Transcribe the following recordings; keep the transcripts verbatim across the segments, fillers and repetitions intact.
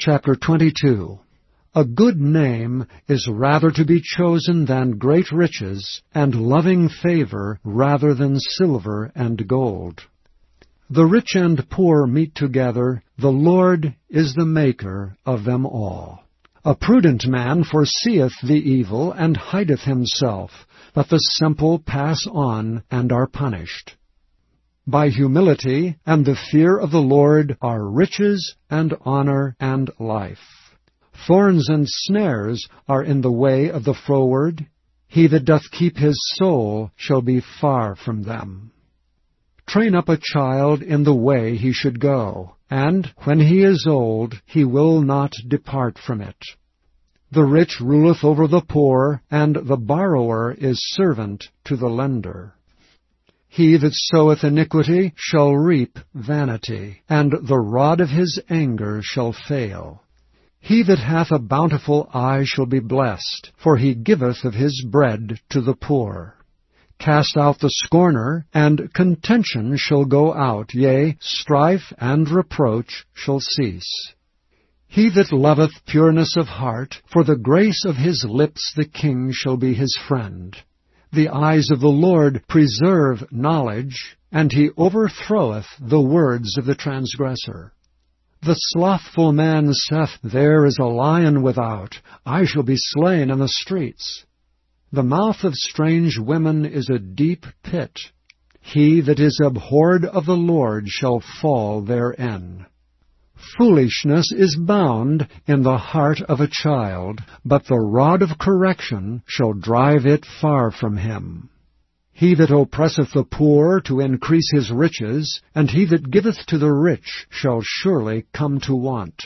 Chapter twenty-two. A good name is rather to be chosen than great riches, and loving favor rather than silver and gold. The rich and poor meet together, the Lord is the maker of them all. A prudent man foreseeth the evil, and hideth himself, but the simple pass on, and are punished. By humility and the fear of the Lord are riches and honor and life. Thorns and snares are in the way of the froward. He that doth keep his soul shall be far from them. Train up a child in the way he should go, and when he is old he will not depart from it. The rich ruleth over the poor, and the borrower is servant to the lender. He that soweth iniquity shall reap vanity, and the rod of his anger shall fail. He that hath a bountiful eye shall be blessed, for he giveth of his bread to the poor. Cast out the scorner, and contention shall go out, yea, strife and reproach shall cease. He that loveth pureness of heart, for the grace of his lips the king shall be his friend. The eyes of the Lord preserve knowledge, and he overthroweth the words of the transgressor. The slothful man saith, There is a lion without, I shall be slain in the streets. The mouth of strange women is a deep pit. He that is abhorred of the Lord shall fall therein. Foolishness is bound in the heart of a child, but the rod of correction shall drive it far from him. He that oppresseth the poor to increase his riches, and he that giveth to the rich shall surely come to want.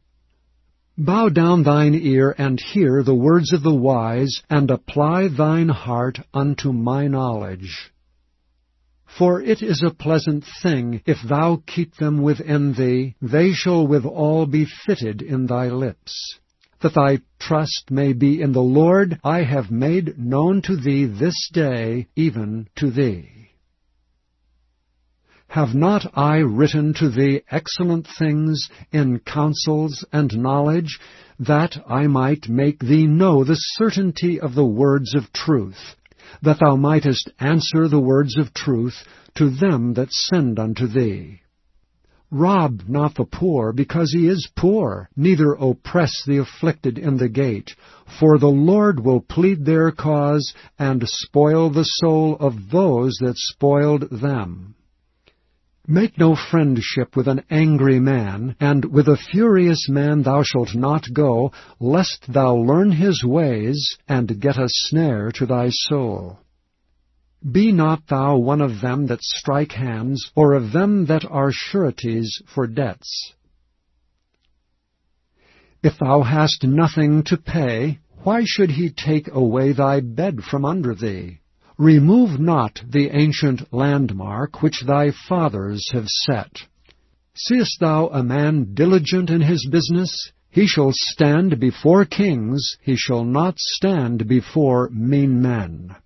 Bow down thine ear, and hear the words of the wise, and apply thine heart unto my knowledge. For it is a pleasant thing, if thou keep them within thee, they shall withal be fitted in thy lips. That thy trust may be in the Lord, I have made known to thee this day, even to thee. Have not I written to thee excellent things in counsels and knowledge, that I might make thee know the certainty of the words of truth, that thou mightest answer the words of truth to them that send unto thee? Rob not the poor, because he is poor, neither oppress the afflicted in the gate, for the Lord will plead their cause, and spoil the soul of those that spoiled them. Make no friendship with an angry man, and with a furious man thou shalt not go, lest thou learn his ways, and get a snare to thy soul. Be not thou one of them that strike hands, or of them that are sureties for debts. If thou hast nothing to pay, why should he take away thy bed from under thee? Remove not the ancient landmark which thy fathers have set. Seest thou a man diligent in his business? He shall stand before kings, he shall not stand before mean men.